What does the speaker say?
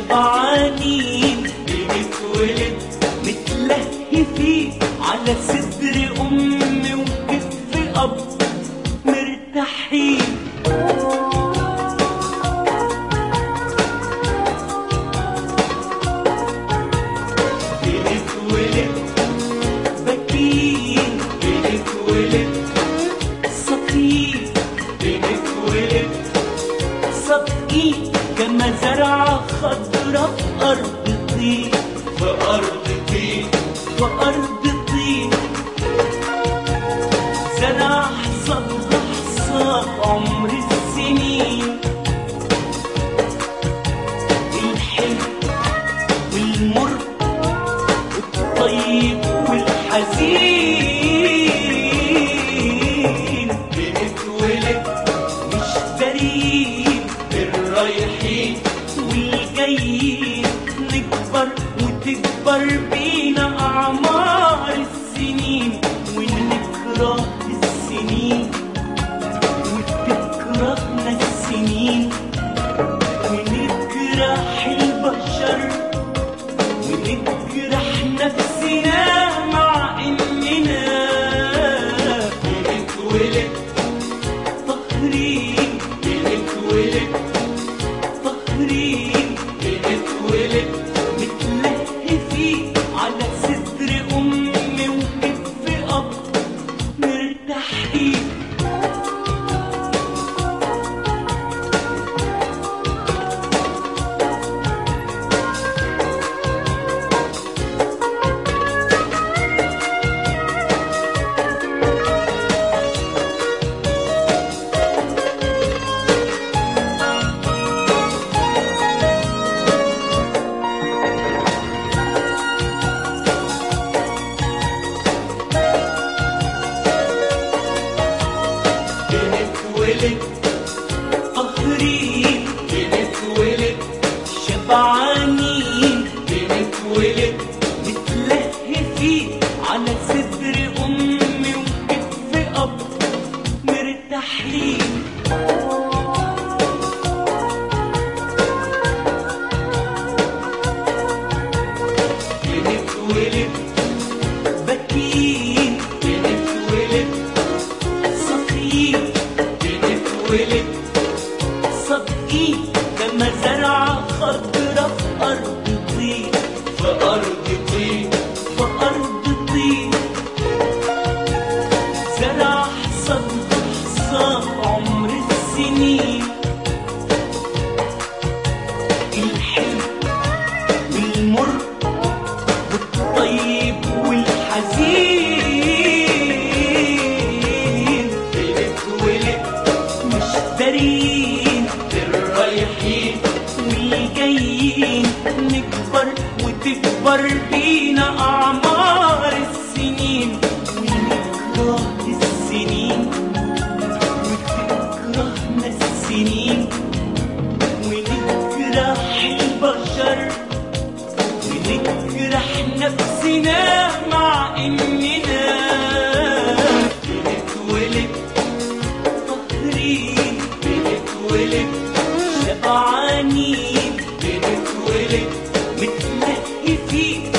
شبعانين بنتولد متلهفين على صدر أم وكتف أب مرتاحين. بنتولد بكين بنتولد صفين بنتولد صدقين كما زرعة خضرا في أرض طين في أرض طين في أرض طين. زرع حصادها حصاد عمر السنين، الحلو والمر والطيب والحزين. بنتولد مش دارين بالرايحين والجايين، نكبر وتكبر بينا أعمار السنين، ونكره السنين وتكرهنا السنين، ونكره البشر ونكره نفسنا مع إننا بنتولد فخرين بنتولد فخرين بنتولد متلهفين على صدر أم وكتف أب مرتاحين. بنتولد فخرين بنتولد شبعانين بنتولد متلهفين على صدر أم وكتف أب مرتاحين. بنتولد بكين بنتولد صفين بنتولد صدقين كما زرعة خضرا في أرض طين في أرض طين في أرض طين. زرع حصادها حصاد عمر السنين، الحلو والمر والطيب والحزين. بنتولد مش دارين بالرايحين والجايين، نكبر وتكبر بينا أعمار السنين، ونكره السنين وتكرهنا السنين، ونكره البشر ونكره نفسنا مع إننا بنتولد فخرين بنتولد شبعانين بنتولد متلهفين